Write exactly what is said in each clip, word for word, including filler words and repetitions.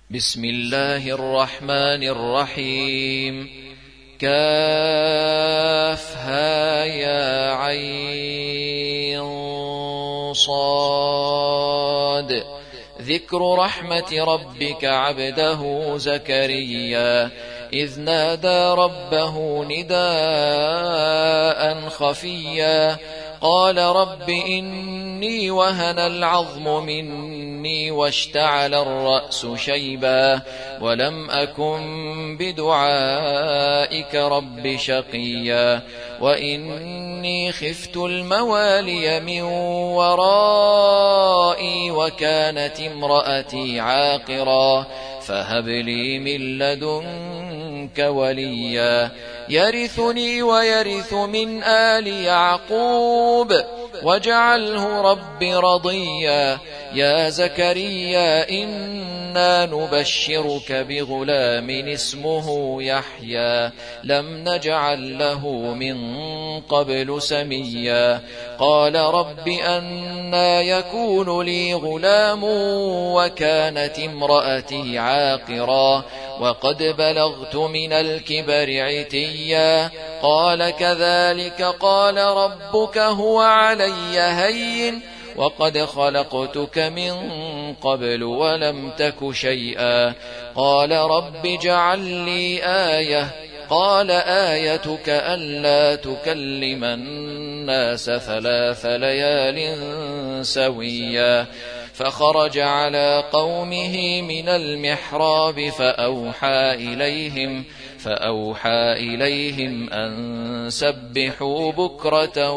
بسم الله الرحمن الرحيم. كافها يا عين صاد. ذكر رحمة ربك عبده زكريا إذ نادى ربه نداء خفيا قال رب إني وهن العظم مني واشتعل الرأس شيبا ولم أكن بدعائك رب شقيا وإني خفت الموالي من ورائي وكانت امرأتي عاقرا فهب لي من لدنك وليا يرثني ويرث من آل يعقوب واجعله رب رضيا. يا زكريا إنا نبشرك بغلام اسمه يحيى لم نجعل له من قبل سميا قال رب أنى يكون لي غلام وكانت امرأتي عاقرا وقد بلغت من الكبر عتيا قال كذلك قال ربك هو علي هين وقد خلقتك من قبل ولم تك شيئا قال رب اجعل لي آية قال آيتك ألا تكلم الناس ثلاث ليال سويا فخرج على قومه من المحراب فأوحى إليهم فأوحى إليهم أن سبحوا بكرة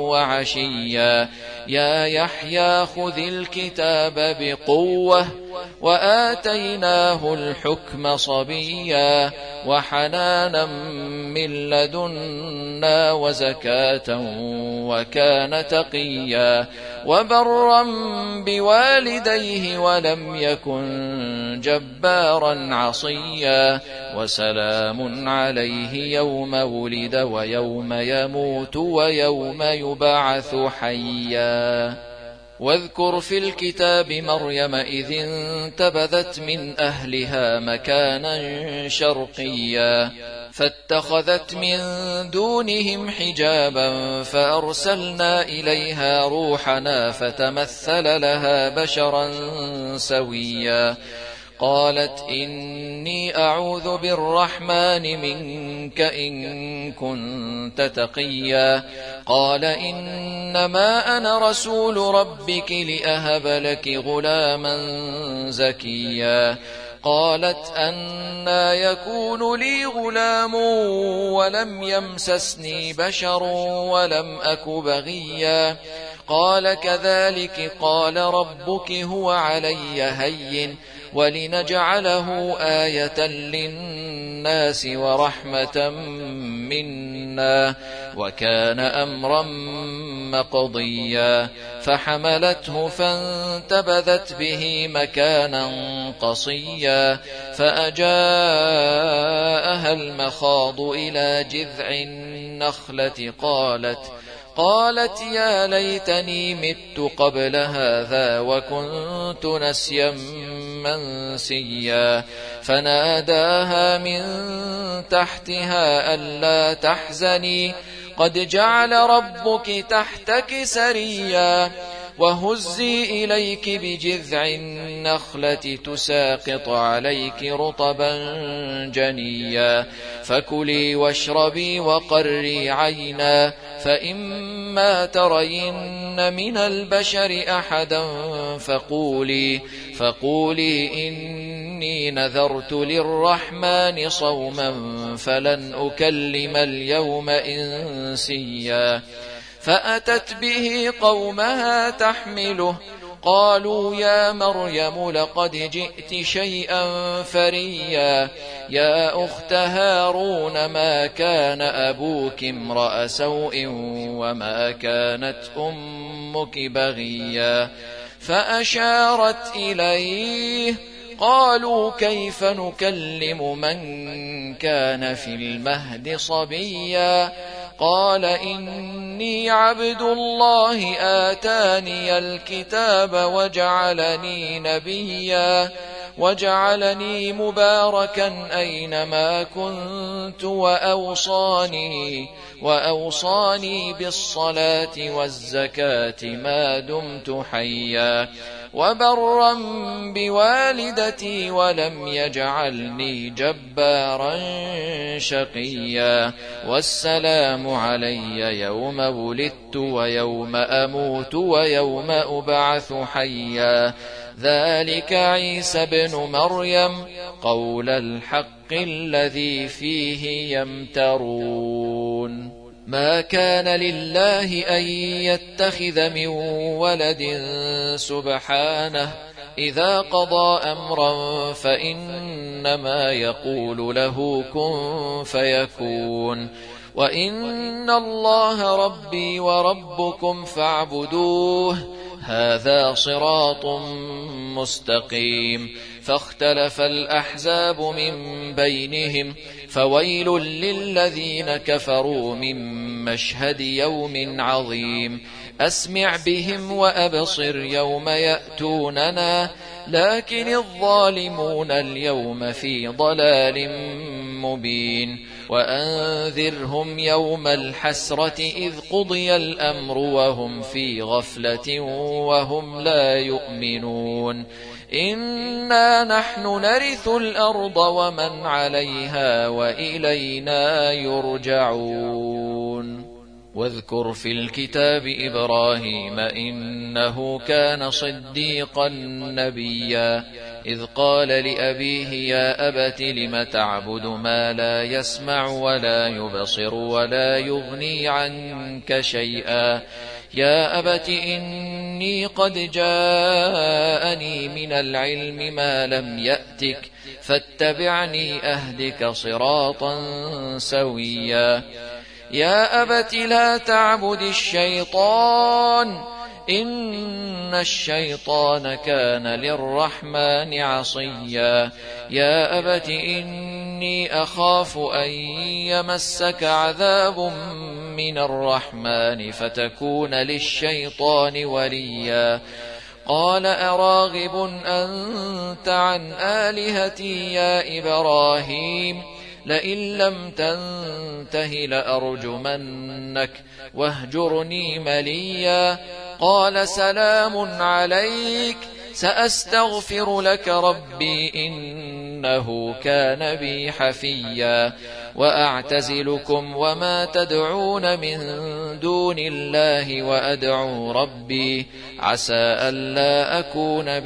وعشيا يا يحيى خذ الكتاب بقوة وآتيناه الحكم صبيا وحنانا من لدنا وزكاة وكان تقيا وبرا بوالديه ولم يكن جبارا عصيا وسلام عليه يوم ولد ويوم يموت ويوم يبعث حيا. واذكر في الكتاب مريم إذ انتبذت من أهلها مكانا شرقيا فاتخذت من دونهم حجابا فأرسلنا إليها روحنا فتمثل لها بشرا سويا قالت إني أعوذ بالرحمن منك إن كنت تقيا قال إنما أنا رسول ربك لأهب لك غلاما زكيا قالت أنى يكون لي غلام ولم يمسسني بشر ولم أك بغيا قال كذلك قال ربك هو علي هين ولنجعله آية للناس ورحمة منا وكان أمرا مقضيا فحملته فانتبذت به مكانا قصيا فأجاءها المخاض إلى جذع النخلة قالت قالت يا ليتني مت قبل هذا وكنت نسيا منسيا فناداها من تحتها ألا تحزني قد جعل ربك تحتك سريا وهزي إليك بجذع النخلة تساقط عليك رطبا جنيا فكلي واشربي وقري عينا فإما ترين من البشر أحدا فقولي فقولي إني نذرت للرحمن صوما فلن أكلم اليوم إنسيا فأتت به قومها تحمله قالوا يا مريم لقد جئت شيئا فريا يا أخت هارون ما كان أبوك امرأ سوء وما كانت أمك بغيا فأشارت إليه قالوا كيف نكلم من كان في المهد صبيا قال إني عبد الله آتاني الكتاب وجعلني نبيا وجعلني مباركا أينما كنت وأوصاني, وأوصاني بالصلاة والزكاة ما دمت حيا وبرا بوالدتي ولم يجعلني جبارا شقيا والسلام علي يوم ولدت ويوم أموت ويوم أبعث حيا ذلك عيسى بن مريم قول الحق الذي فيه يمترون. ما كان لله أن يتخذ من ولد سبحانه إذا قضى أمرا فإنما يقول له كن فيكون وإن الله ربي وربكم فاعبدوه هذا صراط مستقيم. فاختلف الأحزاب من بينهم فويل للذين كفروا من مشهد يوم عظيم. أسمع بهم وأبصر يوم يأتوننا لكن الظالمون اليوم في ضلال مبين. وأنذرهم يوم الحسرة إذ قضي الأمر وهم في غفلة وهم لا يؤمنون. إنا نحن نرث الأرض ومن عليها وإلينا يرجعون. واذكر في الكتاب إبراهيم إنه كان صديقا نبيا إذ قال لأبيه يا أبت لم تعبد ما لا يسمع ولا يبصر ولا يغني عنك شيئا يا أبت إني قد جاءني من العلم ما لم يأتك فاتبعني أهدك صراطا سويا يا أبت لا تعبد الشيطان إن الشيطان كان للرحمن عصيا يا أبت إني أخاف أن يمسك عذاب من الرحمن فتكون للشيطان وليا قال أراغب أنت عن آلهتي يا إبراهيم لئن لم تنته لأرجمنك واهجرني مليا قال سلام عليك سأستغفر لك ربي إنه كان بي حفيا وأعتزلكم وما تدعون من دون الله وأدعو ربي عسى ألا أكون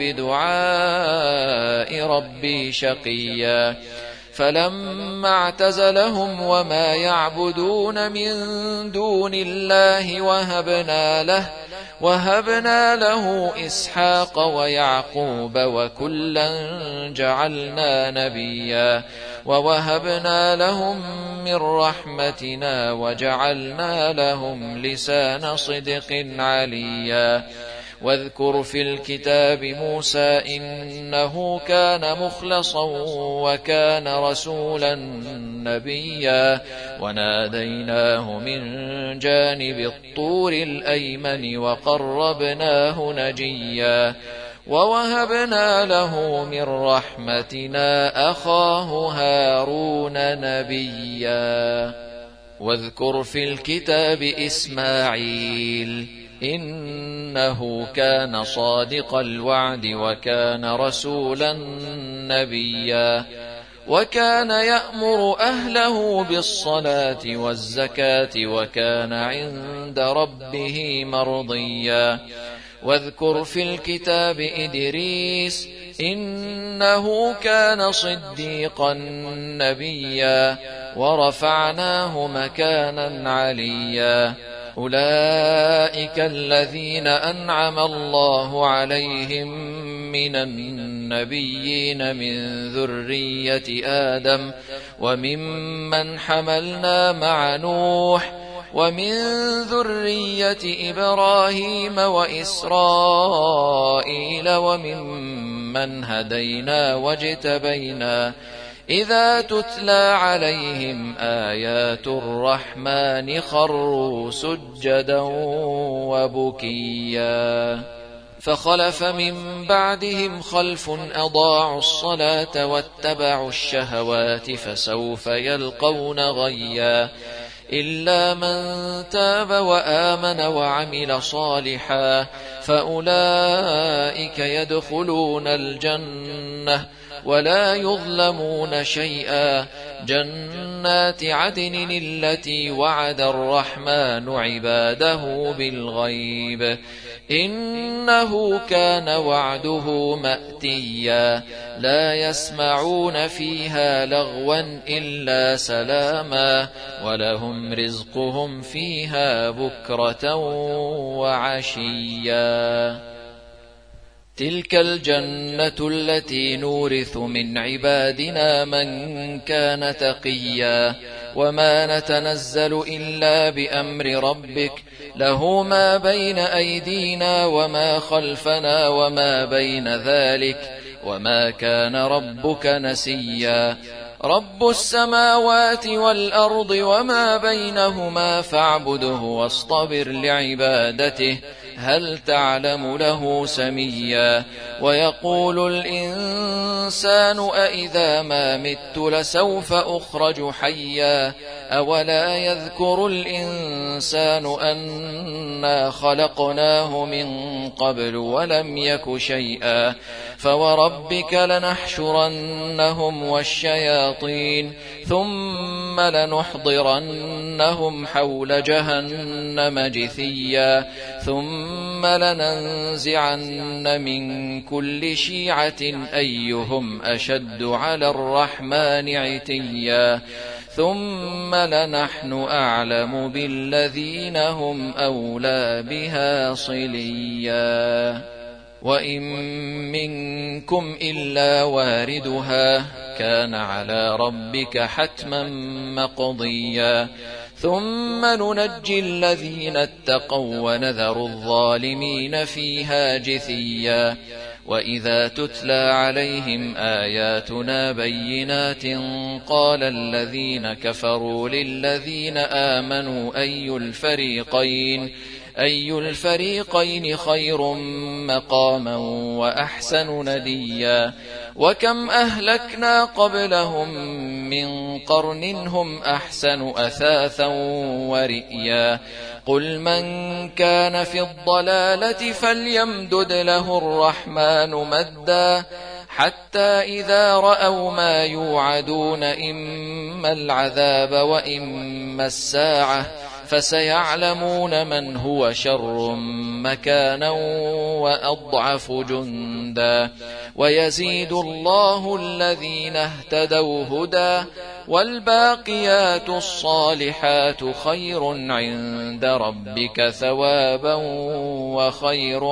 بدعاء ربي شقيا فلما اعتزلهم وما يعبدون من دون الله وهبنا له وهبنا له إسحاق ويعقوب وكلا جعلنا نبيا ووهبنا لهم من رحمتنا وجعلنا لهم لسان صدق عليا واذكر في الكتاب موسى إنه كان مخلصا وكان رسولا نبيا وناديناه من جانب الطور الأيمن وقربناه نجيا ووهبنا له من رحمتنا أخاه هارون نبيا واذكر في الكتاب إسماعيل إنه كان صادق الوعد وكان رسولا نبيا وكان يأمر أهله بالصلاة والزكاة وكان عند ربه مرضيا واذكر في الكتاب إدريس إنه كان صديقا نبيا ورفعناه مكانا عليا أولئك الذين أنعم الله عليهم من النبيين من ذرية آدم وممن حملنا مع نوح ومن ذرية إبراهيم وإسرائيل وممن هدينا واجتبينا إذا تتلى عليهم آيات الرحمن خروا سجدا وبكيا فخلف من بعدهم خلف أضاعوا الصلاة واتبعوا الشهوات فسوف يلقون غيا إلا من تاب وآمن وعمل صالحا فأولئك يدخلون الجنة ولا يظلمون شيئا جنات عدن التي وعد الرحمن عباده بالغيب إنه كان وعده مأتيا لا يسمعون فيها لغوا إلا سلاما ولهم رزقهم فيها بكرة وعشيا تلك الجنة التي نورث من عبادنا من كان تقيا وما نتنزل إلا بأمر ربك له ما بين أيدينا وما خلفنا وما بين ذلك وما كان ربك نسيا رب السماوات والأرض وما بينهما فاعبده واصطبر لعبادته هل تعلم له سميا ويقول الإنسان أإذا ما مت لسوف أخرج حيا أولا يذكر الإنسان أنا خلقناه من قبل ولم يك شيئا فوربك لنحشرنهم والشياطين ثم لنحضرنهم حول جهنم جثيا ثم لننزعن من كل شيعة أيهم أشد على الرحمن عتيا ثم لنحن أعلم بالذين هم أولى بها صليا وإن منكم إلا واردها كان على ربك حتما مقضيا ثم ننجي الذين اتقوا ونذر الظالمين فيها جثيا وإذا تتلى عليهم آياتنا بينات قال الذين كفروا للذين آمنوا أي الفريقين أي الفريقين خير مقاما وأحسن نديا وكم أهلكنا قبلهم من قرن هم أحسن أثاثا ورئيا قل من كان في الضلالة فليمدد له الرحمن مدا حتى إذا رأوا ما يوعدون إما العذاب وإما الساعة فسيعلمون من هو شر مكانا وأضعف جندا ويزيد الله الذين اهتدوا هدى والباقيات الصالحات خير عند ربك ثوابا وخير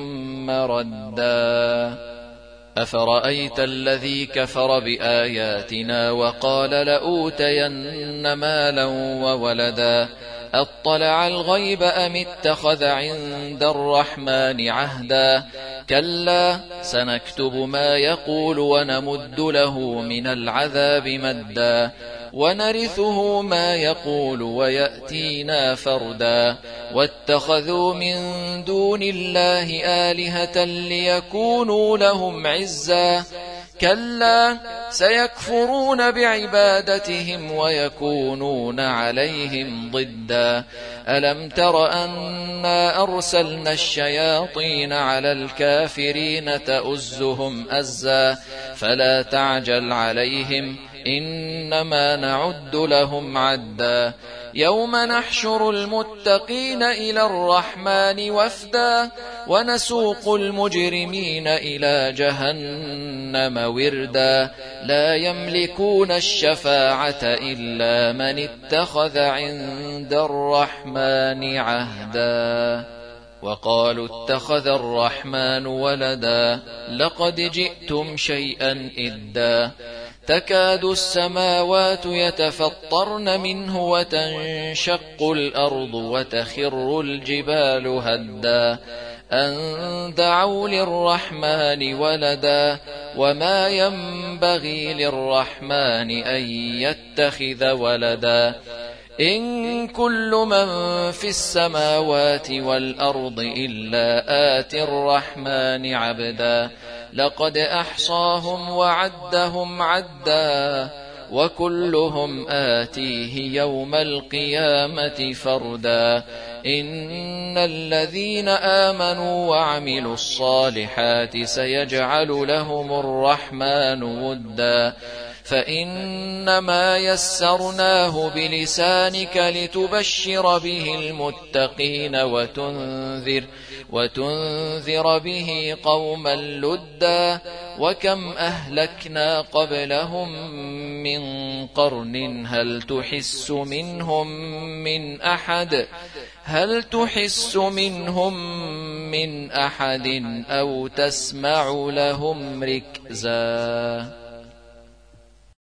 مردا أفرأيت الذي كفر بآياتنا وقال لأوتين مالا وولدا أطلع الغيب أم اتخذ عند الرحمن عهدا كلا سنكتب ما يقول ونمد له من العذاب مدا ونرثه ما يقول ويأتينا فردا واتخذوا من دون الله آلهة ليكونوا لهم عزا كلا سيكفرون بعبادتهم ويكونون عليهم ضدا ألم تر أنا أرسلنا الشياطين على الكافرين تؤزهم أزا فلا تعجل عليهم إنما نعد لهم عدا يوم نحشر المتقين إلى الرحمن وفدا ونسوق المجرمين إلى جهنم وردا لا يملكون الشفاعة إلا من اتخذ عند الرحمن عهدا وقالوا اتخذ الرحمن ولدا لقد جئتم شيئا إدا تكاد السماوات يتفطرن منه وتنشق الأرض وتخر الجبال هدا أن دعوا للرحمن ولدا وما ينبغي للرحمن أن يتخذ ولدا إن كل من في السماوات والأرض إلا آتي الرحمن عبدا لقد أحصاهم وعدهم عدا وكلهم آتيه يوم القيامة فردا إن الذين آمنوا وعملوا الصالحات سيجعل لهم الرحمن ودا فإنما يسرناه بلسانك لتبشر به المتقين وتنذر, وتنذر به قوما لدا وكم أهلكنا قبلهم من قرن هل تحس منهم من أحد هل تحس منهم من أحد أو تسمع لهم ركزا.